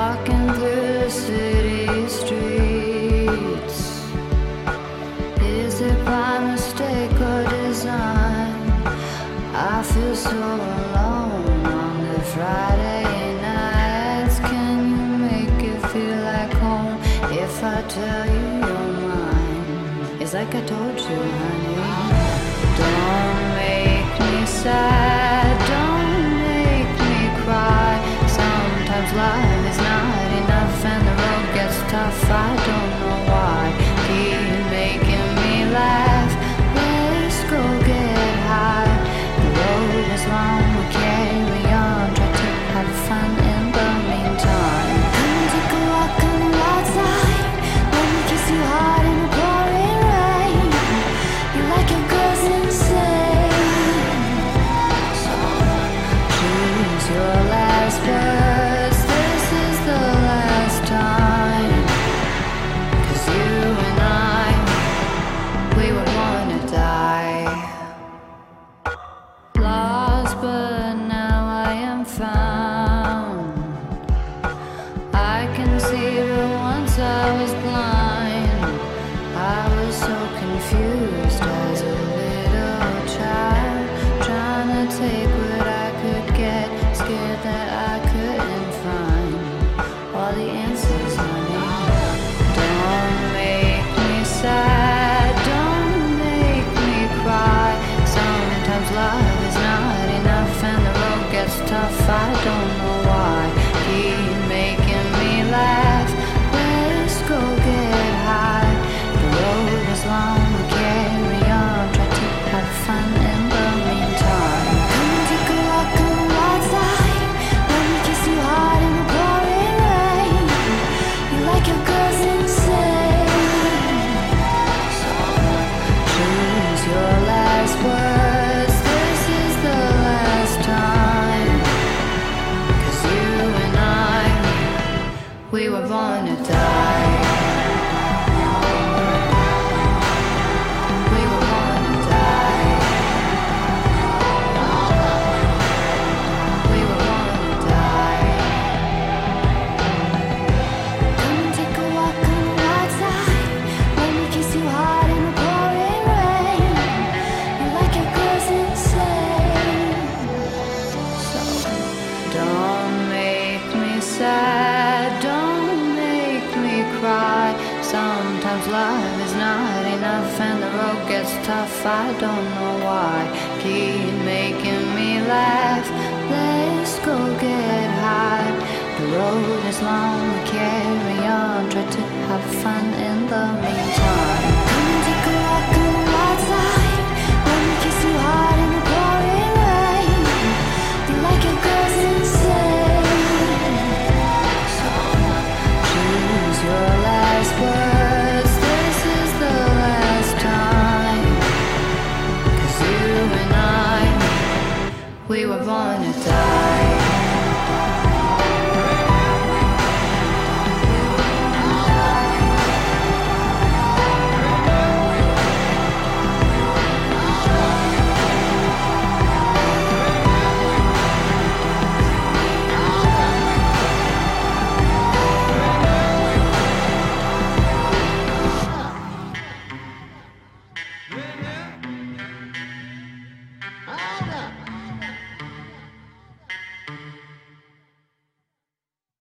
walking through the city streets. Is it by mistake or design? I feel so alone on the Friday nights. Can you make it feel like home if I tell you you're mine? It's like I told you, honey. Don't make me sad, don't make me cry. Sometimes life is not enough and the road gets tough. I don't know why. Keep making me laugh. Let's go get high. The road is long, we'll carry on. Try to have fun in the meantime. Come take a walk on the outside. Let me kiss you hard in the pouring rain. You like your girls insane. So choose your last words. This is the last time. 'Cause you and I, we would wanna die. Lost, but now I am found. I can see, but once I was blind. I was so confused as a little child, trying to take what I could get, scared that I couldn't find all the answers, honey. Don't make me sad, don't make me cry. Sometimes love is not enough and the road gets tough. I don't know why. Keep making me laugh. Let's go get high. The road is long, we'll carry on. Try to have fun in the meantime. Come take a walk on the outside. Let me kiss you hard in the pouring rain. You like your girls insane. So choose your last words. This is the last time. 'Cause you and I, we were born to die. We were born to die. We were born to die. Come and take a walk on the outside. Let me kiss you hard in the pouring rain. You like your girls insane. So don't make me sad, don't make me cry. Sometimes love is not enough and the road gets tough. I don't know why. Keep making me laugh. Let's go get high. The road is long, we carry on. Try to have fun in the meantime. Come and take a walk on the outside. Let me kiss you hard in the pouring rain. You like your girls insane. So choose your last words. This is the last time. 'Cause you and I, we were born to die.